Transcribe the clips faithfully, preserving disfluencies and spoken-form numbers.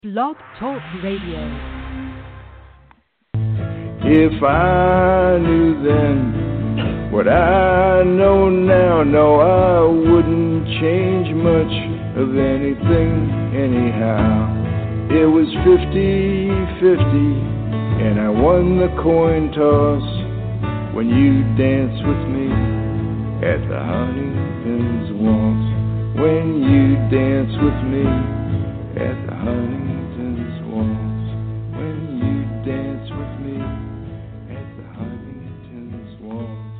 Blog Talk Radio. If I knew then what I know now, no, I wouldn't change much of anything anyhow. It was fifty-fifty, and I won the coin toss when you danced with me at the Huntington's Waltz. When you danced with me at the Huntington's Waltz. When you danced with me at the Huntington's Waltz.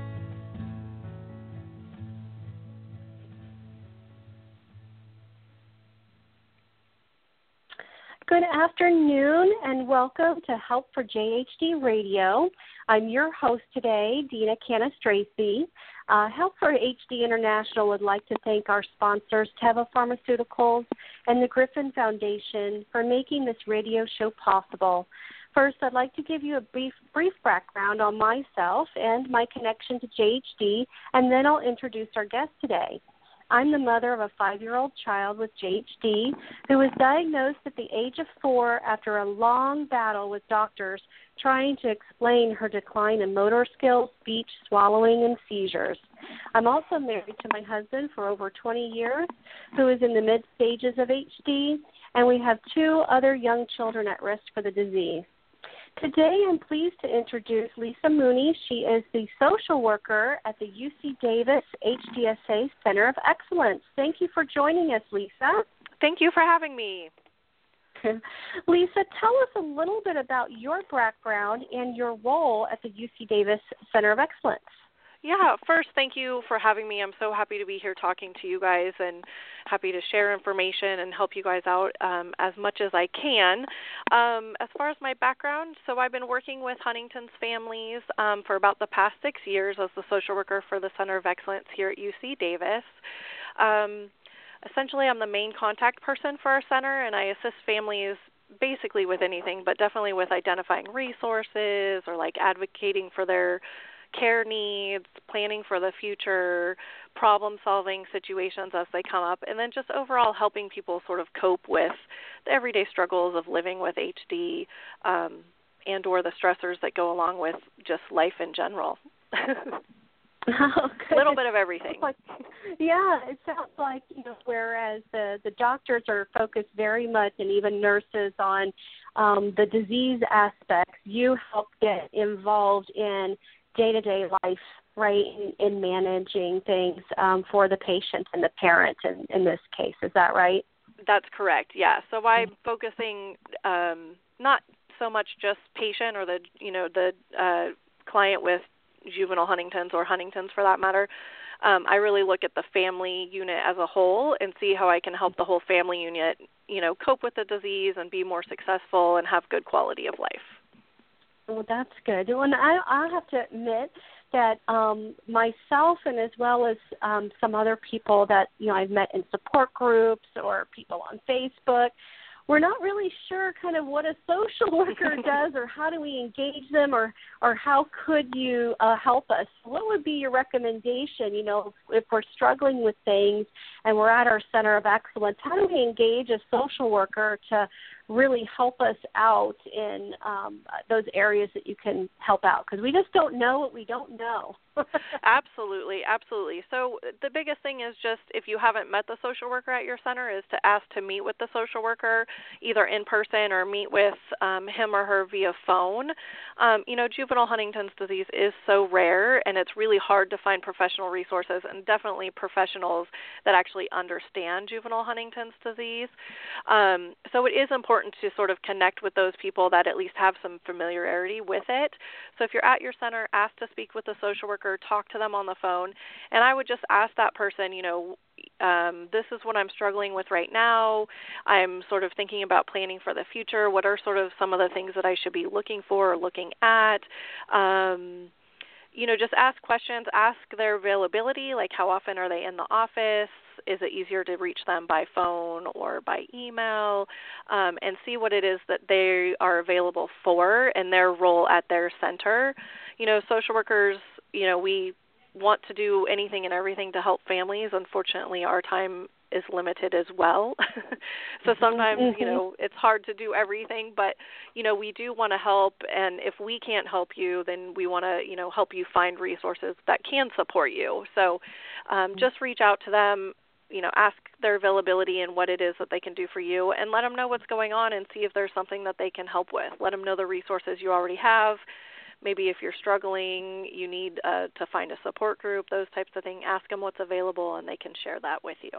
Good afternoon and welcome to Help for J H D Radio. I'm your host today, Dina Canestraci. Uh, Help for H D International would like to thank our sponsors, Teva Pharmaceuticals and the Griffin Foundation, for making this radio show possible. First, I'd like to give you a brief, brief background on myself and my connection to J H D, and then I'll introduce our guest today. I'm the mother of a five-year-old child with J H D who was diagnosed at the age of four after a long battle with doctors trying to explain her decline in motor skills, speech, swallowing, and seizures. I'm also married to my husband for over twenty years, who is in the mid-stages of H D, and we have two other young children at risk for the disease. Today, I'm pleased to introduce Lisa Mooney. She is the social worker at the U C Davis H D S A Center of Excellence. Thank you for joining us, Lisa. Thank you for having me. Lisa, tell us a little bit about your background and your role at the U C Davis Center of Excellence. Yeah, first, thank you for having me. I'm so happy to be here talking to you guys and happy to share information and help you guys out um, as much as I can. Um, as far as my background, so I've been working with Huntington's families um, for about the past six years as the social worker for the Center of Excellence here at U C Davis. Um, essentially, I'm the main contact person for our center, and I assist families basically with anything, but definitely with identifying resources or like advocating for their care needs, planning for the future, problem-solving situations as they come up, and then just overall helping people sort of cope with the everyday struggles of living with H D um, and or the stressors that go along with just life in general. Oh, a little bit of everything. Like, yeah, it sounds like, you know, whereas the, the doctors are focused very much, and even nurses, on um, the disease aspects, you help get involved in day-to-day life, right, in, in managing things um, for the patient and the parent in, in this case. Is that right? That's correct, yeah. So I'm focusing um, not so much just patient or the, you know, the uh, client with juvenile Huntington's or Huntington's for that matter. Um, I really look at the family unit as a whole and see how I can help the whole family unit, you know, cope with the disease and be more successful and have good quality of life. Well, that's good. Well, and I, I have to admit that um, myself and as well as um, some other people that, you know, I've met in support groups or people on Facebook, we're not really sure kind of what a social worker does or how do we engage them or, or how could you uh, help us. What would be your recommendation, you know, if we're struggling with things and we're at our Center of Excellence, how do we engage a social worker to really help us out in um, those areas that you can help out? Because we just don't know what we don't know. Absolutely, absolutely. So the biggest thing is just if you haven't met the social worker at your center is to ask to meet with the social worker either in person or meet with um, him or her via phone. Um, you know, juvenile Huntington's disease is so rare and it's really hard to find professional resources and definitely professionals that actually understand juvenile Huntington's disease. Um, so it is important to sort of connect with those people that at least have some familiarity with it. So if you're at your center, ask to speak with the social worker, talk to them on the phone, and I would just ask that person, you know, um, this is what I'm struggling with right now. I'm sort of thinking about planning for the future. What are sort of some of the things that I should be looking for or looking at? Um, you know, just ask questions, ask their availability, like how often are they in the office? Is it easier to reach them by phone or by email? Um, and see what it is that they are available for and their role at their center. You know, social workers, you know, we want to do anything and everything to help families. Unfortunately, our time is limited as well. So sometimes, mm-hmm. you know, it's hard to do everything, but, you know, we do want to help. And if we can't help you, then we want to, you know, help you find resources that can support you. So um, just reach out to them, you know, ask their availability and what it is that they can do for you, and let them know what's going on and see if there's something that they can help with. Let them know the resources you already have. Maybe if you're struggling, you need uh, to find a support group, those types of things. Ask them what's available, and they can share that with you.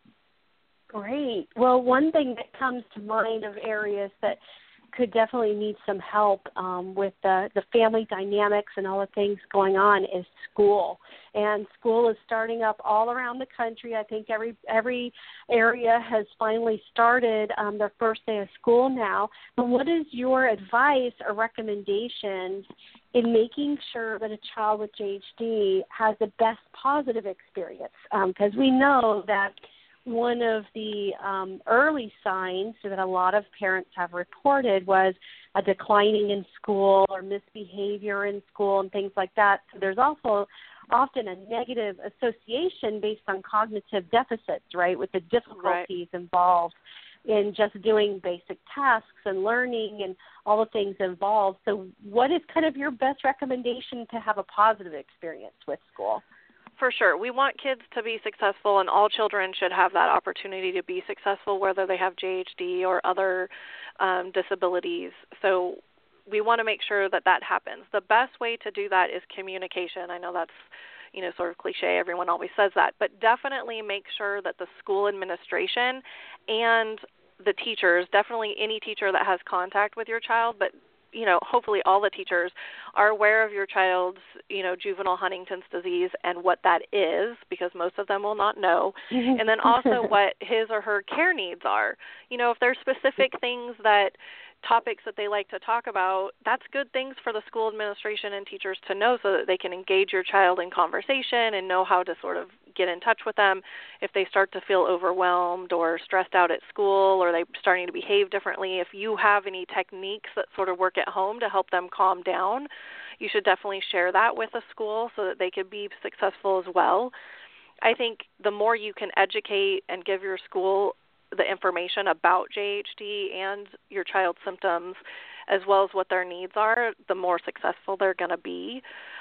Great. Well, one thing that comes to mind of areas that could definitely need some help um, with the, the family dynamics and all the things going on is school. And school is starting up all around the country. I think every every area has finally started um, their first day of school now. But what is your advice or recommendations in making sure that a child with J H D has the best positive experience? Because um, we know that one of the um, early signs that a lot of parents have reported was a declining in school or misbehavior in school and things like that. So there's also often a negative association based on cognitive deficits, right, with the difficulties right. involved in just doing basic tasks and learning and all the things involved. So what is kind of your best recommendation to have a positive experience with school? For sure. We want kids to be successful, and all children should have that opportunity to be successful, whether they have J H D or other um, disabilities. So we want to make sure that that happens. The best way to do that is communication. I know that's, you know, sort of cliche. Everyone always says that. But definitely make sure that the school administration and the teachers, definitely any teacher that has contact with your child, but you know, hopefully all the teachers are aware of your child's, you know, juvenile Huntington's disease and what that is, because most of them will not know. And then also what his or her care needs are. You know, if there's specific things that, topics that they like to talk about, that's good things for the school administration and teachers to know so that they can engage your child in conversation and know how to sort of get in touch with them if they start to feel overwhelmed or stressed out at school, or they're starting to behave differently. If you have any techniques that sort of work at home to help them calm down, you should definitely share that with the school so that they could be successful as well. I think the more you can educate and give your school the information about J H D and your child's symptoms, as well as what their needs are, the more successful they're going to be.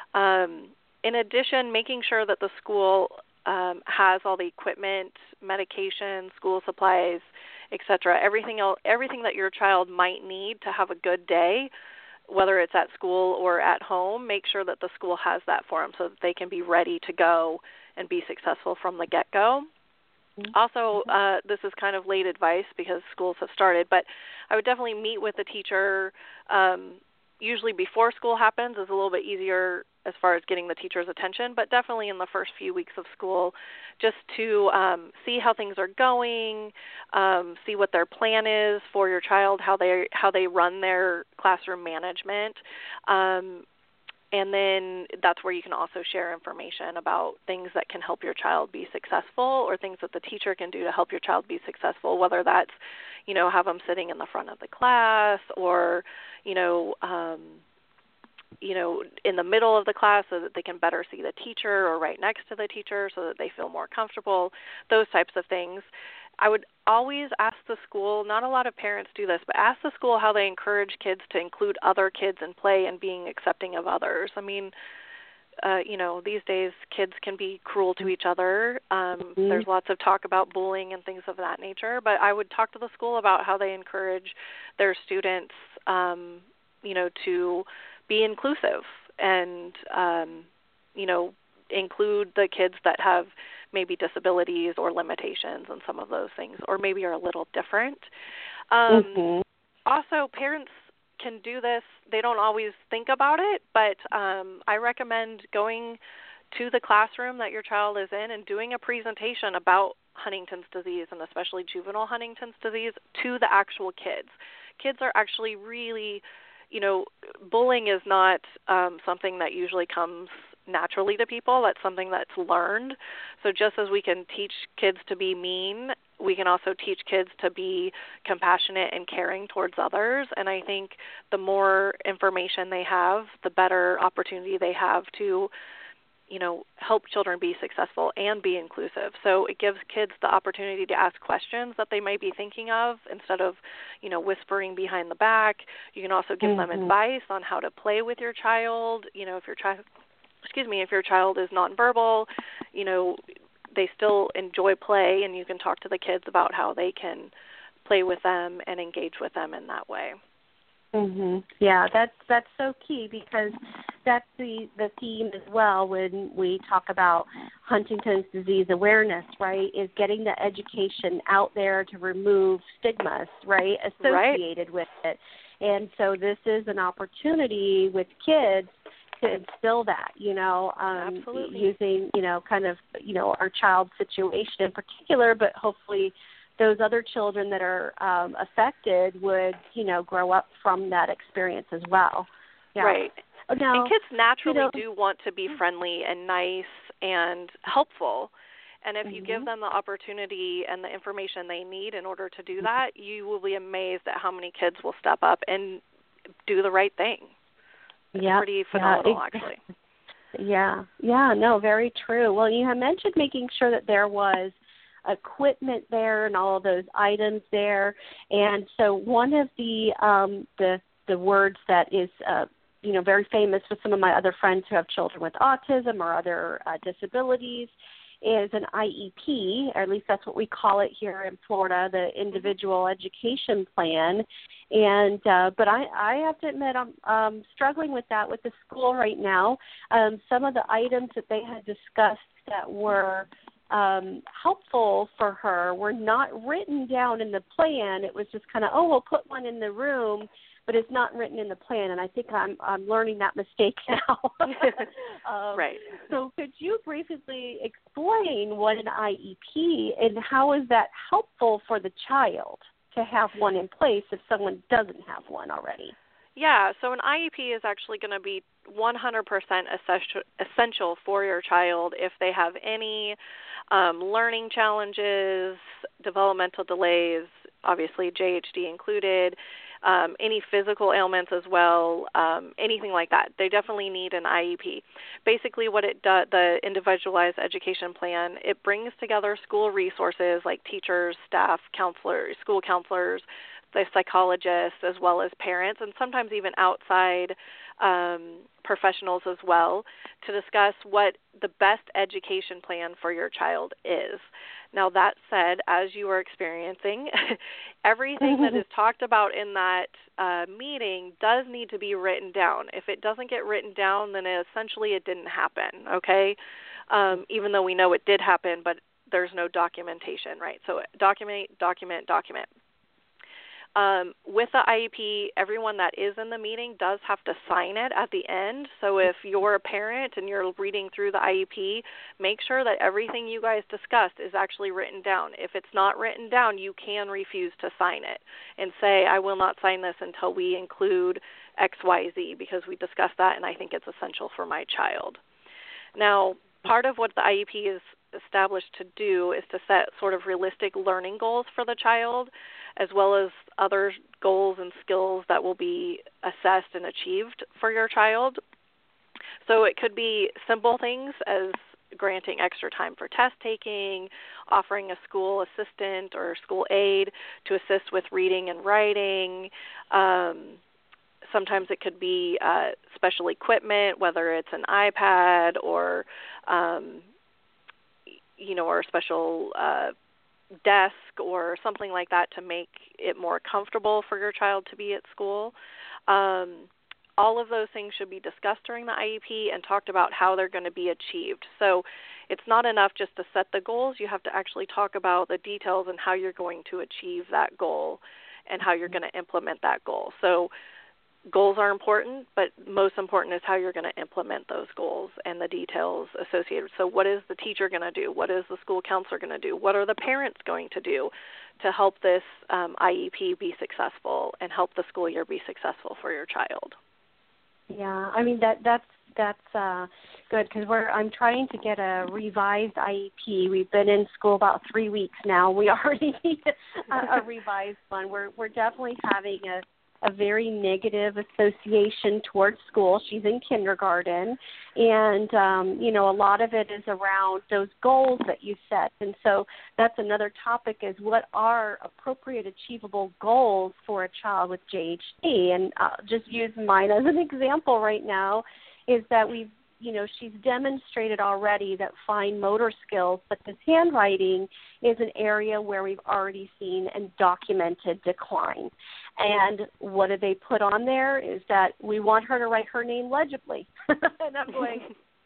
Um, in addition, making sure that the school um, has all the equipment, medication, school supplies, et cetera, everything else, everything that your child might need to have a good day, whether it's at school or at home, make sure that the school has that for them so that they can be ready to go and be successful from the get-go. Also, uh, this is kind of late advice because schools have started, but I would definitely meet with the teacher. Um, usually before school happens is a little bit easier as far as getting the teacher's attention, but definitely in the first few weeks of school, just to um, see how things are going, um, see what their plan is for your child, how they how they run their classroom management. Um, And then that's where you can also share information about things that can help your child be successful, or things that the teacher can do to help your child be successful, whether that's, you know, have them sitting in the front of the class, or, you know, um, you know, in the middle of the class so that they can better see the teacher, or right next to the teacher so that they feel more comfortable, those types of things. I would always ask the school, not a lot of parents do this, but ask the school how they encourage kids to include other kids in play and being accepting of others. I mean, uh, you know, these days kids can be cruel to each other. Um, mm-hmm. There's lots of talk about bullying and things of that nature, but I would talk to the school about how they encourage their students, um, you know, to be inclusive and, um, you know, include the kids that have maybe disabilities or limitations and some of those things, or maybe are a little different. Um, mm-hmm. Also, parents can do this. They don't always think about it, but um, I recommend going to the classroom that your child is in and doing a presentation about Huntington's disease, and especially juvenile Huntington's disease, to the actual kids. Kids are actually really, you know, bullying is not um, something that usually comes naturally to people. That's something that's learned. So just as we can teach kids to be mean, we can also teach kids to be compassionate and caring towards others. And I think the more information they have, the better opportunity they have to you know, help children be successful and be inclusive. So it gives kids the opportunity to ask questions that they might be thinking of instead of, you know, whispering behind the back. You can also give mm-hmm. them advice on how to play with your child. You know, if your child, excuse me, if your child is nonverbal, you know, they still enjoy play, and you can talk to the kids about how they can play with them and engage with them in that way. Mhm. Yeah, that's that's so key, because that's the the theme as well when we talk about Huntington's disease awareness, right? Is getting the education out there to remove stigmas, right, associated right. with it. And so this is an opportunity with kids to instill that, you know, um, Absolutely. using, you know, kind of, you know, our child's situation in particular, but hopefully those other children that are um, affected would, you know, grow up from that experience as well. Yeah. Right. Now, and kids naturally you know, do want to be friendly and nice and helpful. And if mm-hmm. you give them the opportunity and the information they need in order to do that, you will be amazed at how many kids will step up and do the right thing. It's yep. pretty phenomenal, yeah, actually. Yeah. Yeah, no, very true. Well, you have mentioned making sure that there was equipment there and all of those items there. And so one of the um, the the words that is uh, you know very famous with some of my other friends who have children with autism or other uh, disabilities is an I E P, or at least that's what we call it here in Florida, the Individual Education Plan. And uh, but I, I have to admit I'm um, struggling with that with the school right now. Um, some of the items that they had discussed that were Um, helpful for her were not written down in the plan. It was just kind of, oh, we'll put one in the room, but it's not written in the plan. And I think I'm I'm learning that mistake now. um, right. So could you briefly explain what an I E P and how is that helpful for the child to have one in place if someone doesn't have one already? Yeah, so an I E P is actually going to be one hundred percent essential for your child if they have any um, learning challenges, developmental delays, obviously J H D included, um, any physical ailments as well, um, anything like that. They definitely need an I E P. Basically what it does, the Individualized Education Plan, it brings together school resources like teachers, staff, counselors, school counselors, the psychologists, as well as parents, and sometimes even outside um, professionals as well, to discuss what the best education plan for your child is. Now, that said, as you are experiencing, everything that is talked about in that uh, meeting does need to be written down. If it doesn't get written down, then it, essentially it didn't happen, okay? Um, even though we know it did happen, but there's no documentation, right? So document, document, document. Um, with the I E P, everyone that is in the meeting does have to sign it at the end. So if you're a parent and you're reading through the I E P, make sure that everything you guys discussed is actually written down. If it's not written down, you can refuse to sign it and say, I will not sign this until we include X Y Z, because we discussed that and I think it's essential for my child. Now, part of what the I E P is established to do is to set sort of realistic learning goals for the child, as well as other goals and skills that will be assessed and achieved for your child. So it could be simple things as granting extra time for test taking, offering a school assistant or school aide to assist with reading and writing. Um, sometimes it could be uh, special equipment, whether it's an iPad or, um, you know, or a special uh desk or something like that to make it more comfortable for your child to be at school. Um, all of those things should be discussed during the I E P and talked about how they're going to be achieved. So it's not enough just to set the goals. You have to actually talk about the details and how you're going to achieve that goal and how you're going to implement that goal. So goals are important, but most important is how you're going to implement those goals and the details associated. So what is the teacher going to do? What is the school counselor going to do? What are the parents going to do to help this um, I E P be successful and help the school year be successful for your child? Yeah, I mean, that that's that's uh, good, because we're I'm trying to get a revised I E P. We've been in school about three weeks now. We already need a, a revised one. We're we're definitely having a a very negative association towards school. She's in kindergarten, and, um, you know, a lot of it is around those goals that you set. And so that's another topic is what are appropriate achievable goals for a child with J H D? And I'll just use mine as an example right now is that we've, you know, she's demonstrated already that fine motor skills, but this handwriting is an area where we've already seen and documented decline. And what do they put on there is that we want her to write her name legibly. And I'm going,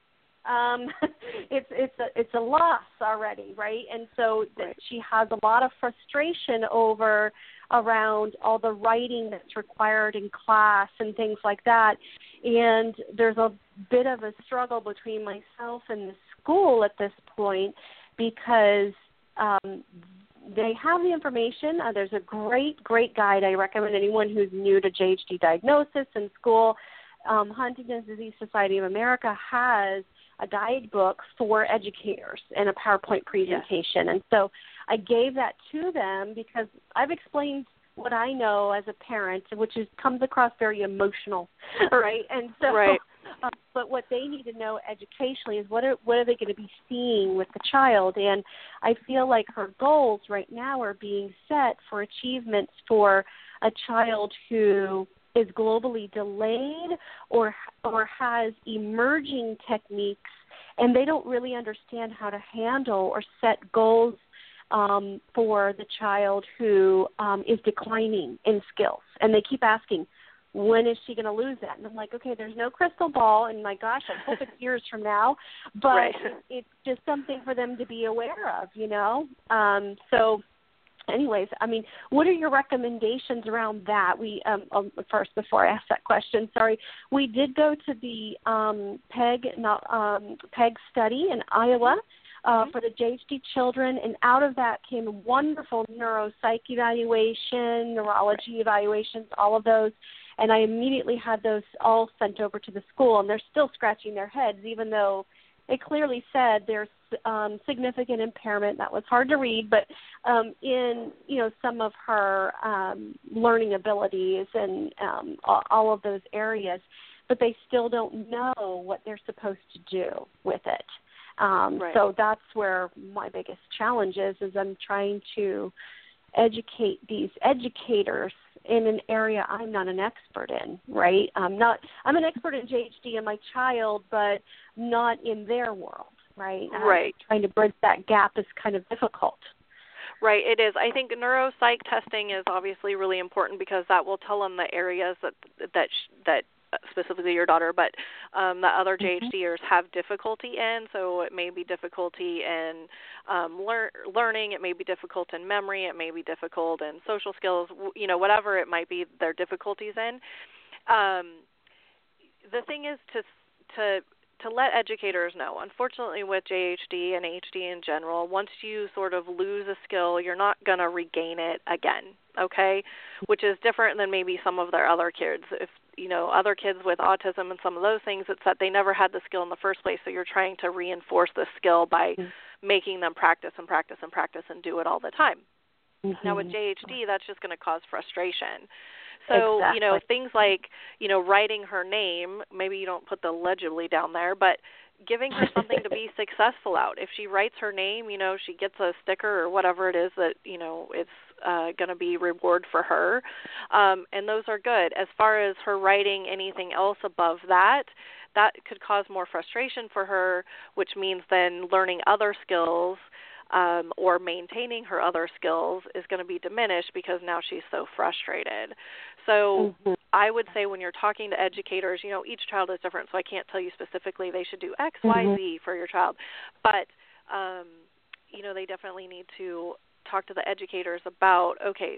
um, it's it's a it's a loss already, right? And so that she has a lot of frustration over around all the writing that's required in class and things like that. And there's a bit of a struggle between myself and the school at this point because um, they have the information. Uh, there's a great, great guide I recommend anyone who's new to J H D diagnosis in school. Um, Huntington's Disease Society of America has a guidebook for educators and a PowerPoint presentation. Yes. And so I gave that to them because I've explained what I know as a parent, which is comes across very emotional, right? And so, right. Uh, but what they need to know educationally is what are what are they going to be seeing with the child? And I feel like her goals right now are being set for achievements for a child who is globally delayed or or has emerging techniques, and they don't really understand how to handle or set goals um, for the child who um, is declining in skills. And they keep asking, when is she going to lose that? And I'm like, okay, there's no crystal ball, and my gosh, I hope it's years from now. But right. it, it's just something for them to be aware of, you know. Um, so anyways, I mean, what are your recommendations around that? We um, um, first, before I ask that question, sorry, we did go to the um, PEG, not, um, PEG study in Iowa uh, for the J H D children, and out of that came a wonderful neuropsych evaluation, neurology evaluations, all of those. And I immediately had those all sent over to the school, and they're still scratching their heads, even though it clearly said there's um, significant impairment. That was hard to read, but um, in you know some of her um, learning abilities and um, all of those areas, but they still don't know what they're supposed to do with it. Um, right. So that's where my biggest challenge is, is I'm trying to educate these educators in an area I'm not an expert in, right? I'm not. I'm an expert in J H D and my child, but not in their world, right? Right. Um, trying to bridge that gap is kind of difficult. Right, it is. I think neuropsych testing is obviously really important because that will tell them the areas that that that specifically your daughter, but um, the other J H Ders have difficulty in. So it may be difficulty in um, lear- learning, it may be difficult in memory, it may be difficult in social skills, you know, whatever it might be their difficulties in. Um, the thing is to to to let educators know. Unfortunately, with J H D and A D H D in general, once you sort of lose a skill, you're not going to regain it again, okay, which is different than maybe some of their other kids. If, you know, other kids with autism and some of those things, it's that they never had the skill in the first place, so you're trying to reinforce the skill by mm-hmm. making them practice and practice and practice and do it all the time. Mm-hmm. Now, with J H D, that's just going to cause frustration. So, exactly. you know, things like, you know, writing her name, maybe you don't put the legibly down there, but giving her something to be successful out. If she writes her name, you know, she gets a sticker or whatever it is that, you know, it's uh, going to be reward for her. Um, and those are good. As far as her writing anything else above that, that could cause more frustration for her, which means then learning other skills Um, or maintaining her other skills is going to be diminished because now she's so frustrated. So mm-hmm. I would say when you're talking to educators, you know, each child is different, so I can't tell you specifically they should do X, mm-hmm. Y, Z for your child. But, um, you know, they definitely need to talk to the educators about, okay,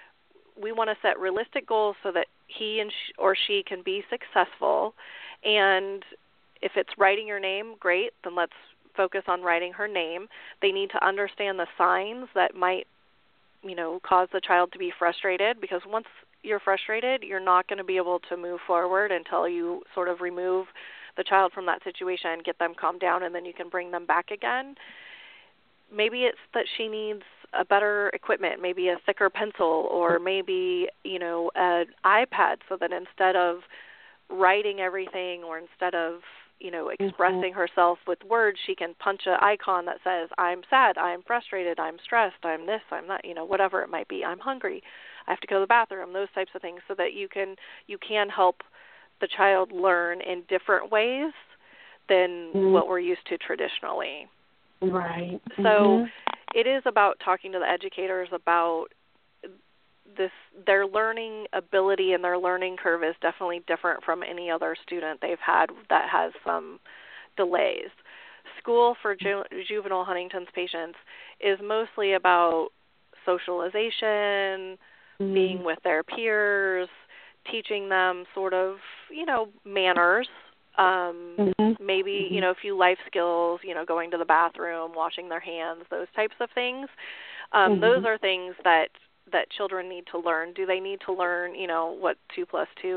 we want to set realistic goals so that he and sh- or she can be successful. And if it's writing your name, great, then let's focus on writing her name. They need to understand the signs that might, you know, cause the child to be frustrated, because once you're frustrated, you're not going to be able to move forward until you sort of remove the child from that situation, get them calmed down, and then you can bring them back again. Maybe it's that she needs a better equipment, maybe a thicker pencil, or maybe, you know, an iPad, so that instead of writing everything, or instead of, you know, expressing mm-hmm. herself with words, she can punch an icon that says, I'm sad, I'm frustrated, I'm stressed, I'm this, I'm that, you know, whatever it might be, I'm hungry, I have to go to the bathroom, those types of things, so that you can you can help the child learn in different ways than mm-hmm. what we're used to traditionally. Right. So mm-hmm. it is about talking to the educators about this. Their learning ability and their learning curve is definitely different from any other student they've had that has some delays. School for ju- juvenile Huntington's patients is mostly about socialization, mm-hmm. being with their peers, teaching them sort of, you know, manners, um, mm-hmm. maybe, mm-hmm. you know, a few life skills, you know, going to the bathroom, washing their hands, those types of things. Um, mm-hmm. Those are things that, that children need to learn. Do they need to learn, you know, what two plus two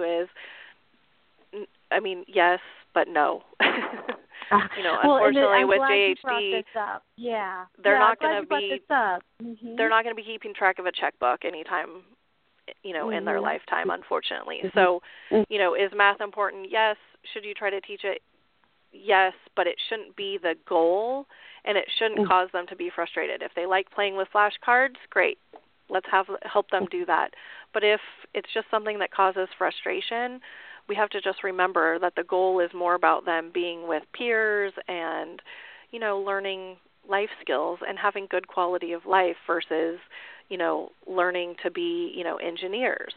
is? I mean, yes, but no. You know, well, unfortunately, I'm with glad J H D, you brought this up. Yeah, they're yeah, not going to be. Mm-hmm. They're not going to be keeping track of a checkbook anytime, you know, mm-hmm. in their lifetime, unfortunately. Mm-hmm. So, you know, is math important? Yes. Should you try to teach it? Yes, but it shouldn't be the goal, and it shouldn't mm-hmm. cause them to be frustrated. If they like playing with flashcards, great. Let's have help them do that. But if it's just something that causes frustration, we have to just remember that the goal is more about them being with peers and, you know, learning life skills and having good quality of life versus, you know, learning to be, you know, engineers.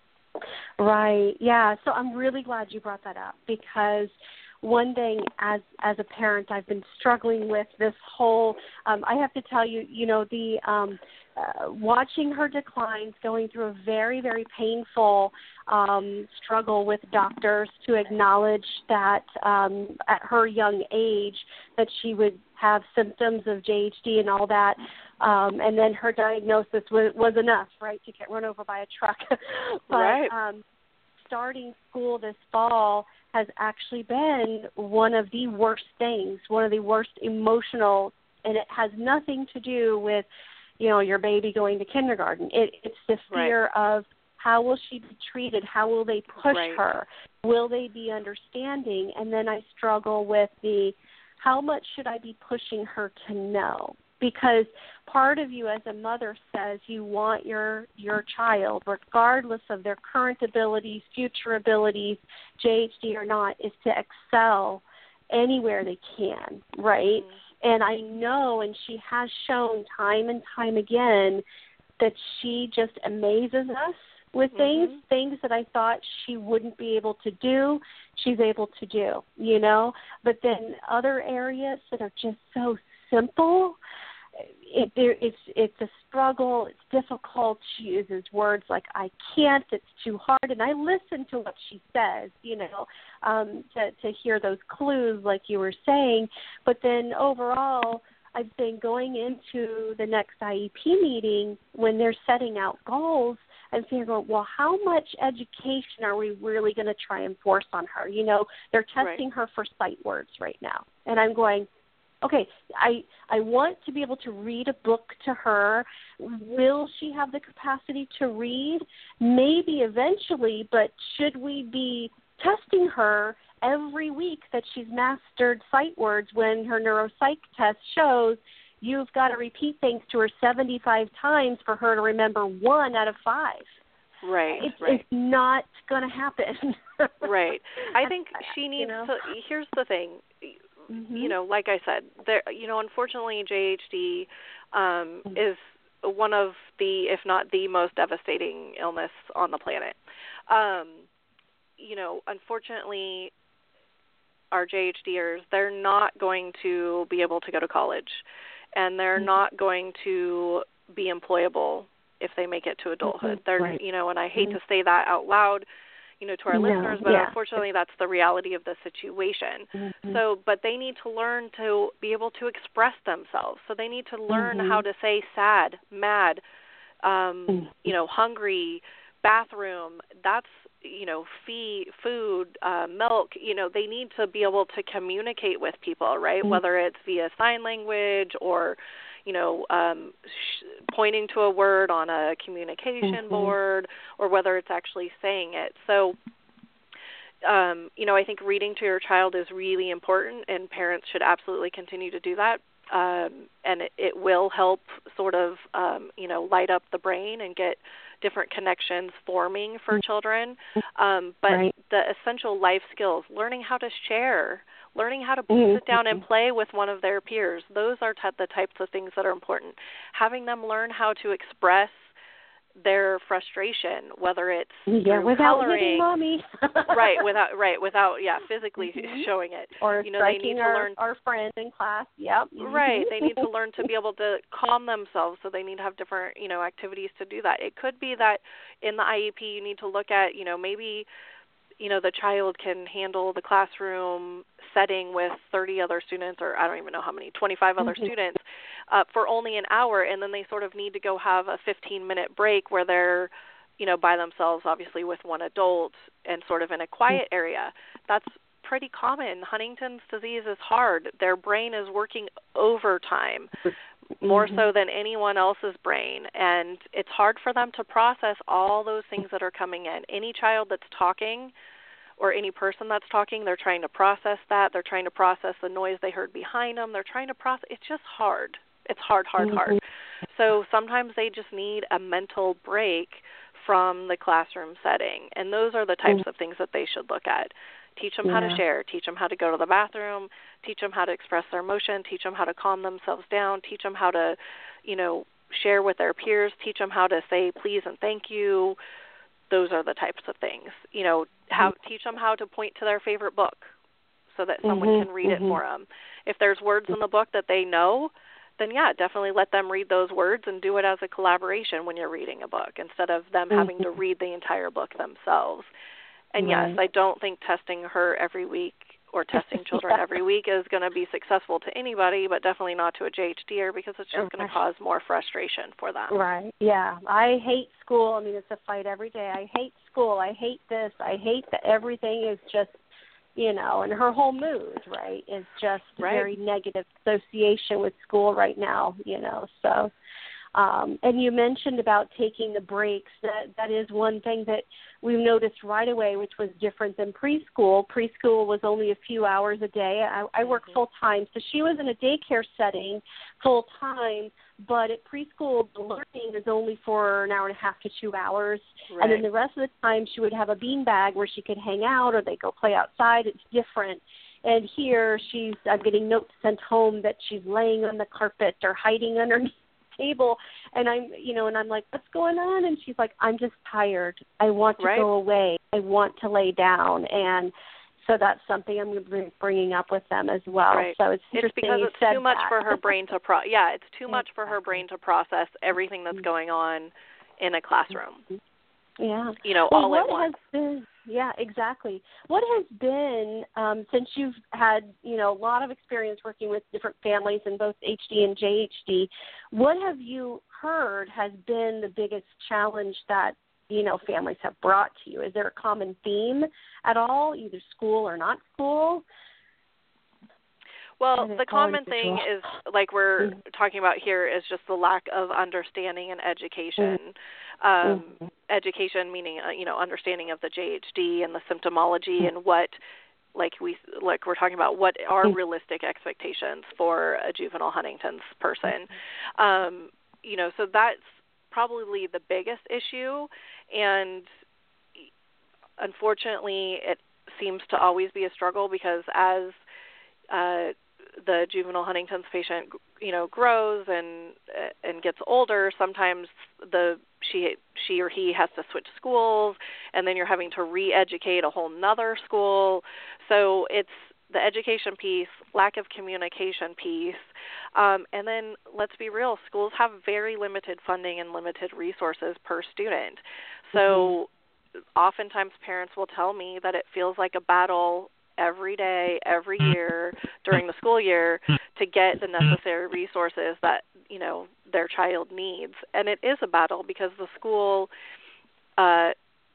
Right. Yeah. So I'm really glad you brought that up, because one thing as as a parent I've been struggling with this whole, um, I have to tell you, you know, the um, uh, watching her declines, going through a very, very painful um, struggle with doctors to acknowledge that um, at her young age that she would have symptoms of J H D and all that. Um, and then her diagnosis was, was enough, right, to get run over by a truck. But right. um, starting school this fall has actually been one of the worst things, one of the worst emotional, and it has nothing to do with, you know, your baby going to kindergarten. It, it's the fear right. of how will she be treated? How will they push right. her? Will they be understanding? And then I struggle with the how much should I be pushing her to know? Because part of you as a mother says you want your your child, regardless of their current abilities, future abilities, J H D or not, is to excel anywhere they can, right? Mm-hmm. And I know, and she has shown time and time again, that she just amazes us with things, mm-hmm. things that I thought she wouldn't be able to do, she's able to do, you know? But then other areas that are just so simple, It, there, it's it's a struggle. It's difficult. She uses words like "I can't." It's too hard, and I listen to what she says, you know, um, to to hear those clues, like you were saying. But then overall, I've been going into the next I E P meeting when they're setting out goals and figuring, well, how much education are we really going to try and force on her? You know, they're testing right. her for sight words right now, and I'm going, okay, I I want to be able to read a book to her. Will she have the capacity to read? Maybe eventually, but should we be testing her every week that she's mastered sight words when her neuropsych test shows you've got to repeat things to her seventy-five times for her to remember one out of five? Right, it's, right. It's not going to happen. Right. I think she needs you know? to, here's the thing. Mm-hmm. You know, like I said, there. You know, unfortunately, J H D um, mm-hmm. is one of the, if not the most devastating illness on the planet. Um, you know, unfortunately, our JHDers, they're not going to be able to go to college, and they're mm-hmm. not going to be employable if they make it to adulthood. Mm-hmm. They're, right. you know, and I hate mm-hmm. to say that out loud, you know, to our no, listeners, but yeah. unfortunately that's the reality of the situation. Mm-hmm. So, but they need to learn to be able to express themselves. So they need to learn mm-hmm. how to say sad, mad, um, mm-hmm. you know, hungry, bathroom. That's, you know, fee, food, uh, milk. You know, they need to be able to communicate with people, right? Mm-hmm. Whether it's via sign language or, you know, um, sh- pointing to a word on a communication mm-hmm. board, or whether it's actually saying it. So, um, you know, I think reading to your child is really important, and parents should absolutely continue to do that. Um, and it, it will help sort of, um, you know, light up the brain and get different connections forming for children. Um, but right. the essential life skills, learning how to share, learning how to mm-hmm. sit down and play with one of their peers, those are t- the types of things that are important. Having them learn how to express their frustration, whether it's yeah, through without coloring, hitting mommy, right? Without right, without yeah, physically mm-hmm. showing it, or you know, they striking need to our, learn our friend in class. Yep. Mm-hmm. Right, they need to learn to be able to calm themselves, so they need to have different, you know, activities to do that. It could be that in the I E P you need to look at, you know, maybe, you know, the child can handle the classroom setting with thirty other students, or I don't even know how many, twenty-five other mm-hmm. students, uh, for only an hour, and then they sort of need to go have a fifteen-minute break where they're, you know, by themselves, obviously with one adult, and sort of in a quiet area. That's pretty common. Huntington's disease is hard. Their brain is working overtime, more mm-hmm. so than anyone else's brain, and it's hard for them to process all those things that are coming in. Any child that's talking, or any person that's talking, they're trying to process that. They're trying to process the noise they heard behind them. They're trying to process. It's just hard. It's hard, hard, mm-hmm. hard. So sometimes they just need a mental break from the classroom setting, and those are the types mm-hmm. of things that they should look at. Teach them yeah. how to share, teach them how to go to the bathroom, teach them how to express their emotion, teach them how to calm themselves down, teach them how to, you know, share with their peers, teach them how to say please and thank you. Those are the types of things. You know, how, teach them how to point to their favorite book so that someone mm-hmm. can read mm-hmm. it for them. If there's words in the book that they know, then yeah, definitely let them read those words and do it as a collaboration when you're reading a book, instead of them mm-hmm. having to read the entire book themselves. And right. yes, I don't think testing her every week or testing children yeah. every week is going to be successful to anybody, but definitely not to a J H D er, because it's just going to cause more frustration for them. Right. Yeah. I hate school. I mean, it's a fight every day. I hate school. I hate this. I hate that everything is just, you know, and her whole mood, right, is just right. very negative association with school right now, you know, so. Um, and you mentioned about taking the breaks. That that is one thing that we've noticed right away, which was different than preschool. Preschool was only a few hours a day. I, I work full time, so she was in a daycare setting full time. But at preschool, the learning is only for an hour and a half to two hours, right. and then the rest of the time she would have a beanbag where she could hang out, or they go play outside. It's different. And here she's I'm getting notes sent home that she's laying on the carpet or hiding underneath table, and I'm, you know, and I'm like, what's going on? And she's like, I'm just tired. I want to right. go away. I want to lay down. And so that's something I'm going to be bringing up with them as well. Right. So it's It's interesting because you it's said too much that. for her brain to pro. Yeah, it's too much exactly. for her brain to process everything that's going on in a classroom. Yeah. You know, well, all what at once. Has been, yeah, exactly. What has been, um, since you've had, you know, a lot of experience working with different families in both H D and J H D, what have you heard has been the biggest challenge that, you know, families have brought to you? Is there a common theme at all, either school or not school? Well, the common thing is, like we're mm-hmm. talking about here, is just the lack of understanding and education. Mm-hmm. Um, mm-hmm. Education meaning, uh, you know, understanding of the J H D and the symptomology mm-hmm. and what, like we like we're talking about, what are mm-hmm. realistic expectations for a juvenile Huntington's person. Mm-hmm. Um, you know, so that's probably the biggest issue, and unfortunately, it seems to always be a struggle, because as uh, the juvenile Huntington's patient, you know, grows and and gets older, sometimes the she she or he has to switch schools, and then you're having to re-educate a whole nother school. So it's the education piece, lack of communication piece, um, and then let's be real, schools have very limited funding and limited resources per student. So mm-hmm. oftentimes parents will tell me that it feels like a battle every day, every year during the school year to get the necessary resources that, you know, their child needs. And it is a battle, because the school, uh,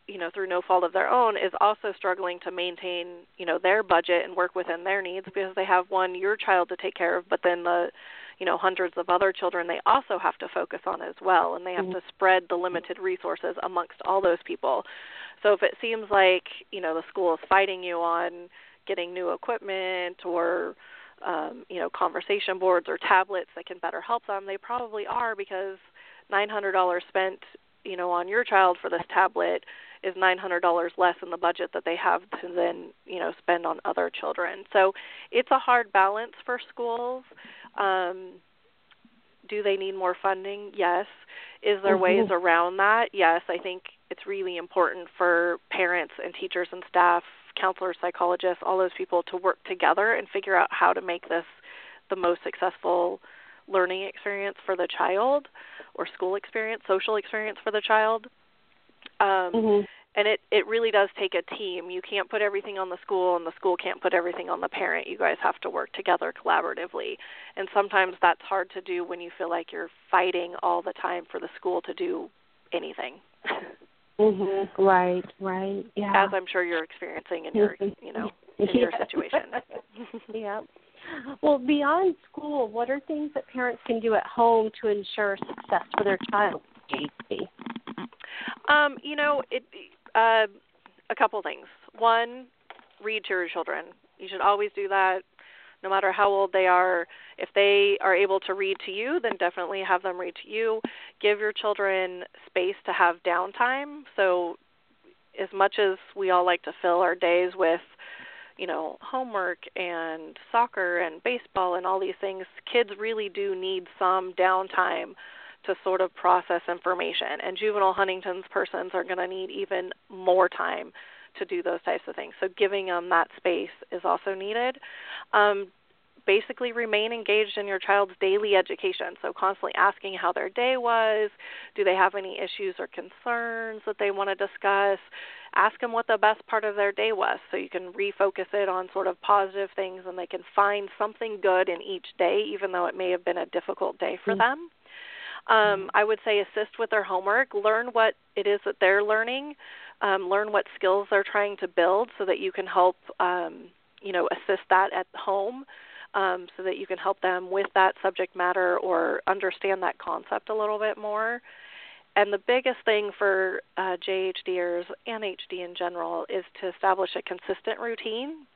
you know, through no fault of their own, is also struggling to maintain, you know, their budget and work within their needs because they have one, your child to take care of, but then the, you know, hundreds of other children they also have to focus on as well, and they have to spread the limited resources amongst all those people. So if it seems like, you know, the school is fighting you on getting new equipment or, um, you know, conversation boards or tablets that can better help them, they probably are, because nine hundred dollars spent, you know, on your child for this tablet is nine hundred dollars less in the budget that they have to then, you know, spend on other children. So it's a hard balance for schools. Um, do they need more funding? Yes. Is there mm-hmm. ways around that? Yes. I think it's really important for parents and teachers and staff, counselors, psychologists, all those people to work together and figure out how to make this the most successful learning experience for the child, or school experience, social experience for the child. Um, mm-hmm. And it, it really does take a team. You can't put everything on the school, and the school can't put everything on the parent. You guys have to work together collaboratively. And sometimes that's hard to do when you feel like you're fighting all the time for the school to do anything. Mm-hmm. Right, right, yeah. As I'm sure you're experiencing in your, you know, in your situation. Yeah. Well, beyond school, what are things that parents can do at home to ensure success for their child? Um, you know, it, uh, a couple things. One, read to your children. You should always do that, no matter how old they are. If they are able to read to you, then definitely have them read to you. Give your children space to have downtime. So as much as we all like to fill our days with, you know, homework and soccer and baseball and all these things, kids really do need some downtime to sort of process information. And juvenile Huntington's persons are going to need even more time to do those types of things. So giving them that space is also needed. Um, basically remain engaged in your child's daily education. So constantly asking how their day was, do they have any issues or concerns that they want to discuss. Ask them what the best part of their day was so you can refocus it on sort of positive things, and they can find something good in each day, even though it may have been a difficult day for mm-hmm. them. Um, I would say assist with their homework. Learn what it is that they're learning. Um, learn what skills they're trying to build so that you can help, um, you know, assist that at home, um, so that you can help them with that subject matter or understand that concept a little bit more. And the biggest thing for uh, J H Ders and H D in general is to establish a consistent routine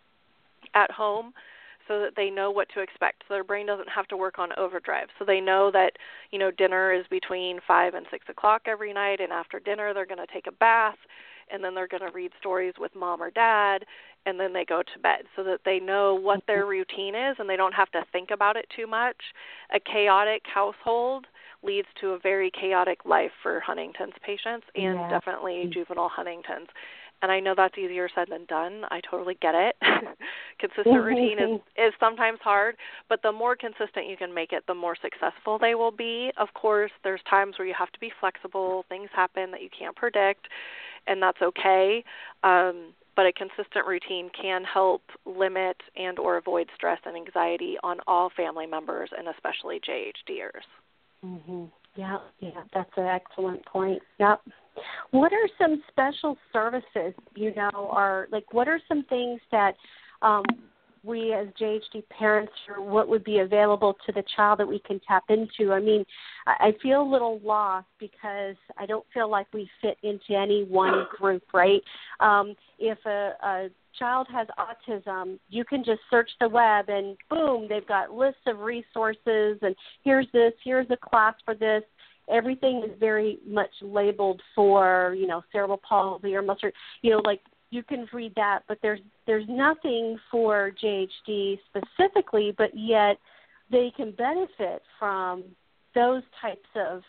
at home, so that they know what to expect, so their brain doesn't have to work on overdrive. So they know that, you know, dinner is between five and six o'clock every night, and after dinner they're going to take a bath, and then they're going to read stories with mom or dad, and then they go to bed, so that they know what their routine is and they don't have to think about it too much. A chaotic household leads to a very chaotic life for Huntington's patients and yeah. definitely juvenile Huntington's. And I know that's easier said than done. I totally get it. Consistent routine is, is sometimes hard, but the more consistent you can make it, the more successful they will be. Of course, there's times where you have to be flexible. Things happen that you can't predict, and that's okay. Um, but a consistent routine can help limit and or avoid stress and anxiety on all family members, and especially J H Ders. Mm-hmm. Yeah, yeah, that's an excellent point. Yep. What are some special services, you know, are like what are some things that um, we as J H D parents, or what would be available to the child that we can tap into? I mean, I feel a little lost because I don't feel like we fit into any one group, right? Um, if a, a child has autism, you can just search the web and boom, they've got lists of resources, and here's this, here's a class for this. Everything is very much labeled for, you know, cerebral palsy or muscular, you know, like you can read that, but there's there's nothing for J H D specifically, but yet they can benefit from those types of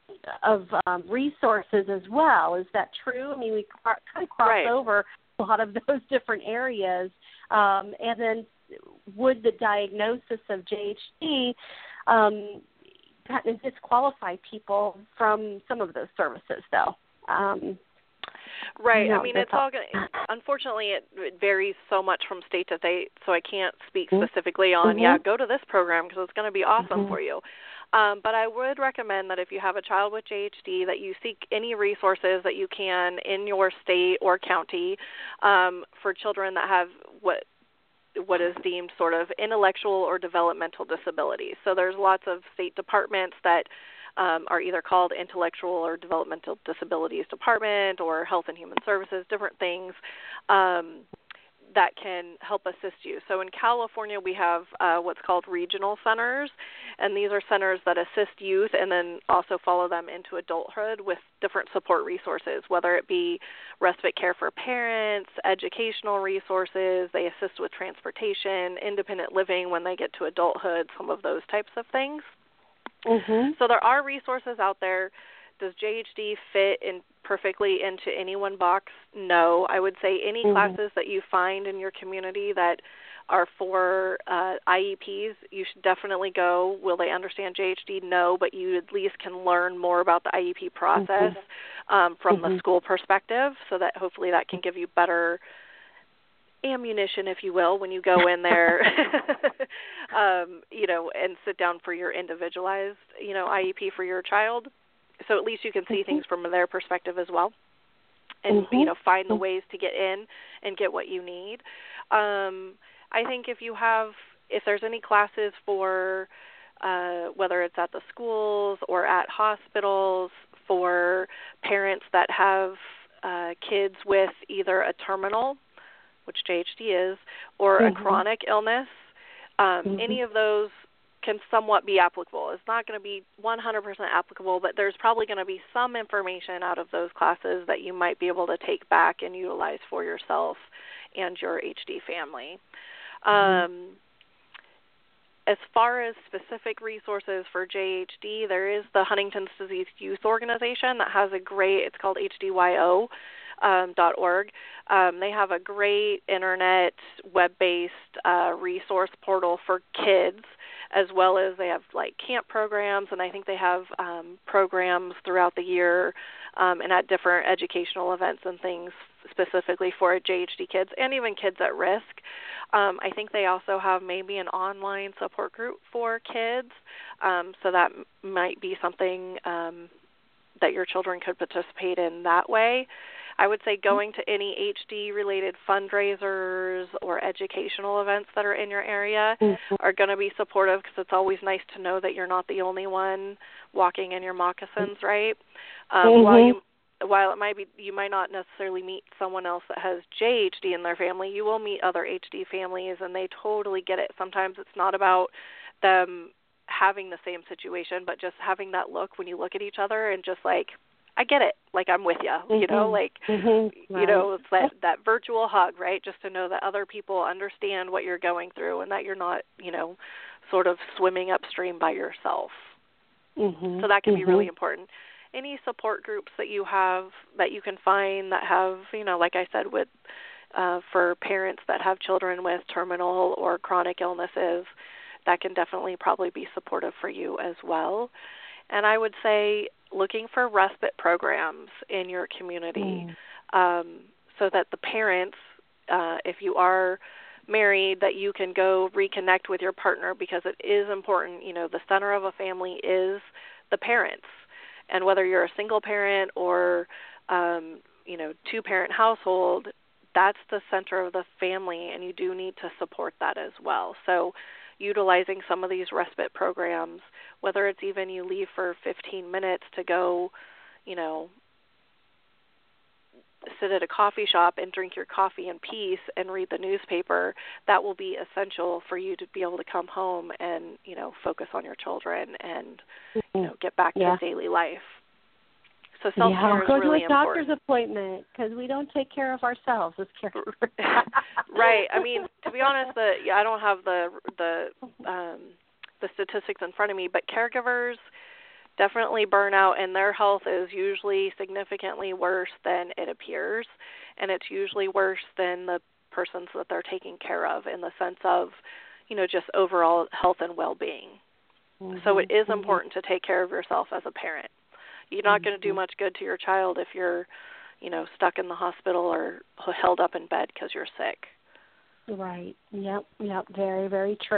of um, resources as well. Is that true? I mean, we kind of cross right. over a lot of those different areas. Um, and then would the diagnosis of J H D um, kind of disqualify people from some of those services, though? Um, right. You know, I mean, it's all going to, unfortunately, it, it varies so much from state to state, so I can't speak mm-hmm. specifically on, mm-hmm. yeah, go to this program because it's going to be awesome mm-hmm. for you. Um, but I would recommend that if you have a child with J H D, that you seek any resources that you can in your state or county um, for children that have what what is deemed sort of intellectual or developmental disabilities. So there's lots of state departments that um, are either called Intellectual or Developmental Disabilities Department or Health and Human Services, different things um, that can help assist you. So in California, we have uh, what's called regional centers, and these are centers that assist youth and then also follow them into adulthood with different support resources, whether it be respite care for parents, educational resources, they assist with transportation, independent living when they get to adulthood, some of those types of things. Mm-hmm. So there are resources out there. Does J H D fit in perfectly into any one box? No. I would say any mm-hmm. classes that you find in your community that are for uh, I E Ps, you should definitely go. Will they understand J H D? No, but you at least can learn more about the I E P process mm-hmm. um, from mm-hmm. the school perspective, so that hopefully that can give you better ammunition, if you will, when you go in there, um, you know, and sit down for your individualized, you know, I E P for your child. So at least you can see mm-hmm. things from their perspective as well, and mm-hmm. you know, find the ways to get in and get what you need. Um, I think if you have, if there's any classes for, uh, whether it's at the schools or at hospitals for parents that have uh, kids with either a terminal, which J H D is, or mm-hmm. a chronic illness, um, mm-hmm. any of those can somewhat be applicable. It's not going to be one hundred percent applicable, but there's probably going to be some information out of those classes that you might be able to take back and utilize for yourself and your H D family. Mm-hmm. Um, as far as specific resources for J H D, there is the Huntington's Disease Youth Organization that has a great, it's called H D Y O. Um, dot org. Um, they have a great internet web-based uh, resource portal for kids, as well as they have like camp programs, and I think they have um, programs throughout the year um, and at different educational events and things specifically for J H D kids and even kids at risk. Um, I think they also have maybe an online support group for kids, um, so that m- might be something um, that your children could participate in that way. I would say going to any H D-related fundraisers or educational events that are in your area mm-hmm. are going to be supportive, because it's always nice to know that you're not the only one walking in your moccasins, right? Um, mm-hmm. While you, while it might be, you might not necessarily meet someone else that has J H D in their family, you will meet other H D families, and they totally get it. Sometimes it's not about them having the same situation, but just having that look when you look at each other and just like, I get it. Like, I'm with you, mm-hmm. you know, like, mm-hmm. right. you know, it's that, that virtual hug, right? Just to know that other people understand what you're going through and that you're not, you know, sort of swimming upstream by yourself. Mm-hmm. So that can mm-hmm. be really important. Any support groups that you have, that you can find that have, you know, like I said, with uh, for parents that have children with terminal or chronic illnesses, that can definitely probably be supportive for you as well. And I would say looking for respite programs in your community mm. um, so that the parents, uh, if you are married, that you can go reconnect with your partner, because it is important. You know, the center of a family is the parents. And whether you're a single parent or, um, you know, two-parent household, that's the center of the family, and you do need to support that as well. So utilizing some of these respite programs, whether it's even you leave for fifteen minutes to go, you know, sit at a coffee shop and drink your coffee in peace and read the newspaper, that will be essential for you to be able to come home and, you know, focus on your children and, you know, get back yeah. to daily life. So self-care yeah, is go really to a important. doctor's appointment, because we don't take care of ourselves as caregivers. Right. I mean, to be honest, the yeah, I don't have the the um, the statistics in front of me, but caregivers definitely burn out, and their health is usually significantly worse than it appears, and it's usually worse than the persons that they're taking care of in the sense of, you know, just overall health and well-being. Mm-hmm. So it is mm-hmm. important to take care of yourself as a parent. You're not mm-hmm. going to do much good to your child if you're, you know, stuck in the hospital or held up in bed because you're sick. Right. Yep. Yep. Very, very true.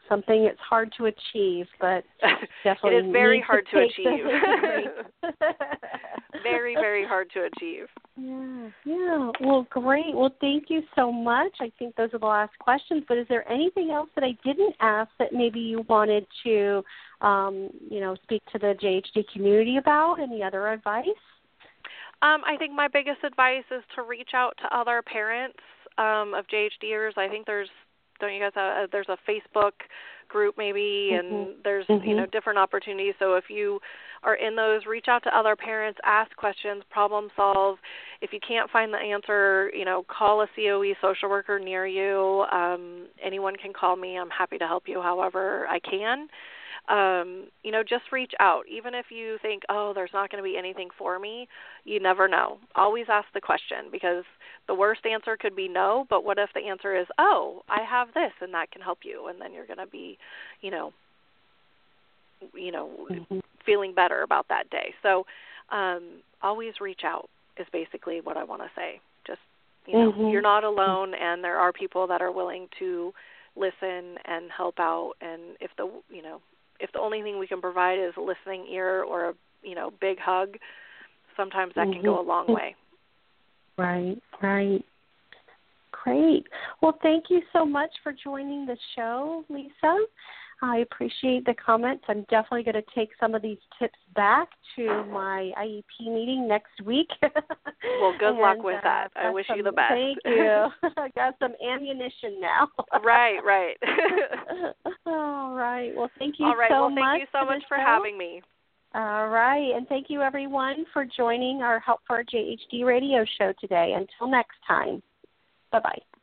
something it's hard to achieve, but definitely it is very needs hard to, to achieve. very, very hard to achieve. Yeah, yeah. Well, great. Well, thank you so much. I think those are the last questions, but is there anything else that I didn't ask that maybe you wanted to, um, you know, speak to the J H D community about? Any other advice? Um, I think my biggest advice is to reach out to other parents um, of JHDers. I think there's, don't you guys have, there's a Facebook group maybe, and mm-hmm. there's, mm-hmm. you know, different opportunities. So if you are in those, reach out to other parents, ask questions, problem solve. If you can't find the answer, you know, call a C O E social worker near you. Um, anyone can call me. I'm happy to help you however I can. Um, you know, just reach out. Even if you think, oh, there's not going to be anything for me, you never know. Always ask the question, because the worst answer could be no, but what if the answer is, oh, I have this and that can help you, and then you're going to be, you know, you know, mm-hmm. feeling better about that day. So um, always reach out is basically what I want to say. Just, you know, mm-hmm. you're not alone, and there are people that are willing to listen and help out, and if the, you know, if the only thing we can provide is a listening ear or a, you know, big hug, sometimes that mm-hmm. can go a long way. Right, right. Great. Well, thank you so much for joining the show, Lisa. I appreciate the comments. I'm definitely going to take some of these tips back to my I E P meeting next week. Well, good and, luck with that. Uh, I wish some, you the best. Thank you. I got some ammunition now. Right, right. All right. Well, thank you All right. so well, much. Thank you so for much for show. having me. All right. And thank you, everyone, for joining our Help for J H D radio show today. Until next time. Bye-bye.